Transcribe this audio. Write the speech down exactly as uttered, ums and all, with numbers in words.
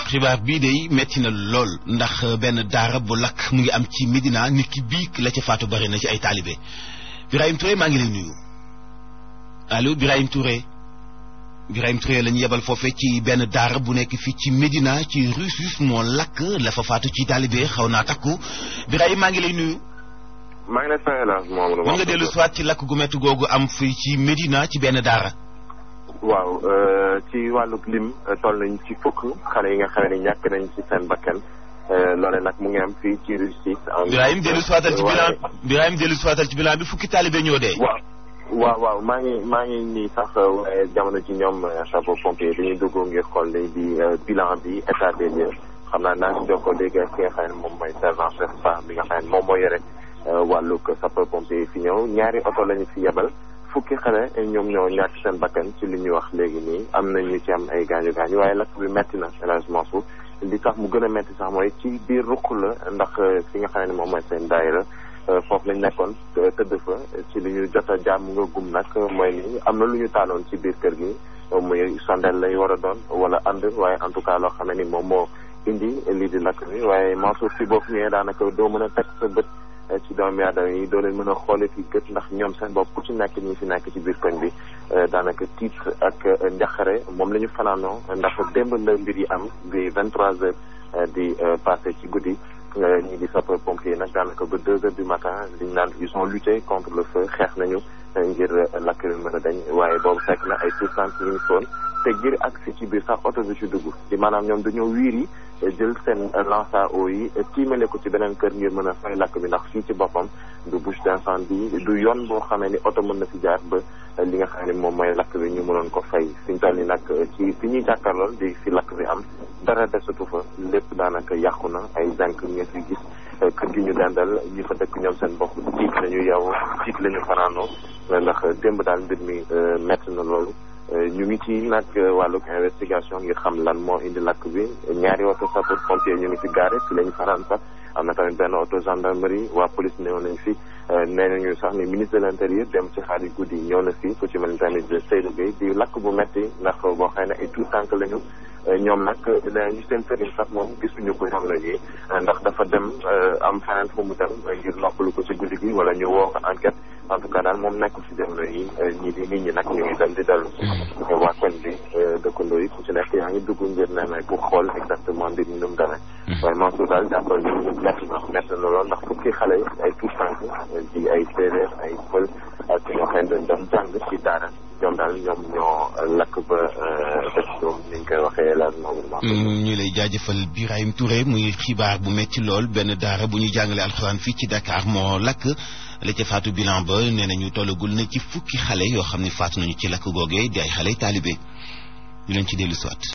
xibaar bii de metti na lool ndax benn daara bu lakk mu ngi am ci Médina nit ki bii la ca faatu bari na ci ay taalibe Birahim Touré maa ngi lay nuyu allo Birahim Touré Birahim Touré lañu yebal foofee ci benn daara bu nekk fii ci Médina ci rue Sus moo lakk la fa faatu ci taalibe xaw naa takku Birahim maa ngi lay nuyu. maa ngi lay fay la moom mën nga dellu soit ci lakk gu metti googu am fii ci Médina ci benn daara. waaw ci wàllug lim toll nañ ci fukk xale yi nga xam ne ñàkk nañ ci seen bakkan loole nag mu ngi am fii ci Russie. Birahim dellu suwaatal ci bilan Birahim dellu suwaatal ci bilan bi fukki taalibe ñoo dee. waaw waaw waaw maa ngi maa ngi nii sax waaye jamono ci ñoom sapeur pompier dañuy dugg ngir xool li di bilan bi état des lieux xam naa naa si jokkoo léegi ak ki nga xam ne moom mooy sergent chef Ba bi nga xam ne moom moo yore wàllug sapeur pompier fi ñëw ñaari oto la ñu fi yebal. fukki xale ñoom ñoo ñàkk seen bakkan ci li ñuy wax léegi nii am nañ ñu ci am ay gaañu gaañu waaye lakk bi metti na élagement su li tax mu gën a metti sax mooy ci biir ruq la ndax fi nga xam ne moom mooy seen daayira foofu lañ nekkoon tëdd fa ci li ñu jot a jàmm nga gum nag mooy ni am na lu ñu taaloon ci biir kër gi muy sondel lay war a doon wala ànd waaye en tout cas loo xam ne ni moom moo indi lii di lakk bi waaye Mansour si boo fi ñëwee daanaka doo mën a teg sa bët ci doomu aadama yi doo leen mën a xoole fi gët ndax ñoom seen bopp ku ci nekk ñi fi nekk ci biir koñ bi daanaka tiit ak njaxare moom la ñu fanaanoo ndax démb la mbir yi am bi vingt trois heures di passé ci guddi ñi di sapeur pompier nag daanaka ba deux heures du matin liñ naan ils ont lutté contre le feu xeex nañu ngir lakk bi mën a dañ waaye boobu fekk na ay tout temps ñu ngi foon te ngir agsi ci biir sax oto bi ci dugg di maanaam ñoom dañoo wiiri jël seen lance à eau yi tiimale ko ci beneen kër ngir mën a fay lakk bi ndax fii ci boppam du bouche d'incendie du yoon boo xamee ni oto mën na fi jaar ba li nga xam ne moom mooy lakk bi ñu mënoon ko fay fi ñu toll ni nag ci fi ñuy jàkkaarlool di fi lakk bi am dara desatu fa lépp daanaka yàqu na ay zinc nga fi gis kër gi ñu dendal ñi fa dëkk ñoom seen bopp tiit la ñu yeewu tiit la ñu fanaanoo ndax démb daal mbir mi métti na loolu ñu ngi ci nag wàllug investigation ngir xam lan moo indi lakk bi ñaari oto sapeur pompier ñu ngi ci gaare fi la ñu fanaan sax am na tamit benn oto gendarmerie waa police ñëw nañ fi nee nañu sax ni ministre de l'intérieur dem ci xaali guddi ñëw na fi ku ci mel ni tamit Seydou Gueye di lakk bu metti ndax boo xëy na ay tout tànk lañu ñoom nag ñu seen sëriñ sax moom gisuñu ko jamono ji ndax dafa dem am feneen fu mu dem ngir noppalu ko ci guddi gi wala ñu woo ko enquête en tout cas daal moom nekkul ci jamono yi ñii di nit ñi nag ñu ngi dem di dellu waa koñ bi dëkkandoo yi ku ci nekk yaa ngi dugg ngir ne nag pour xool exactement mbir mi nu mu demee waaye Mansour daal jàppal ñu métti na métti na lool ndax fukki xale yi ay tout tànk di ay séeréer ay pël ak ñoo xam ne doon jàng ci daara ñoom daal ñoom ñoo lakk ba def ñoom ni ñu koy waxee la normalement. ñu lay jaajëfal Birahim Touré muy xibaar bu metti lool benn daara bu ñu jàngale alxuraan fii ci Dakar moo lakk la ca faatu bilan ba nee nañu tollagul na ci fukki xale yoo xam ne faatu nañu ci lakk googee di ay xale taalibe ñu leen ci dellu soit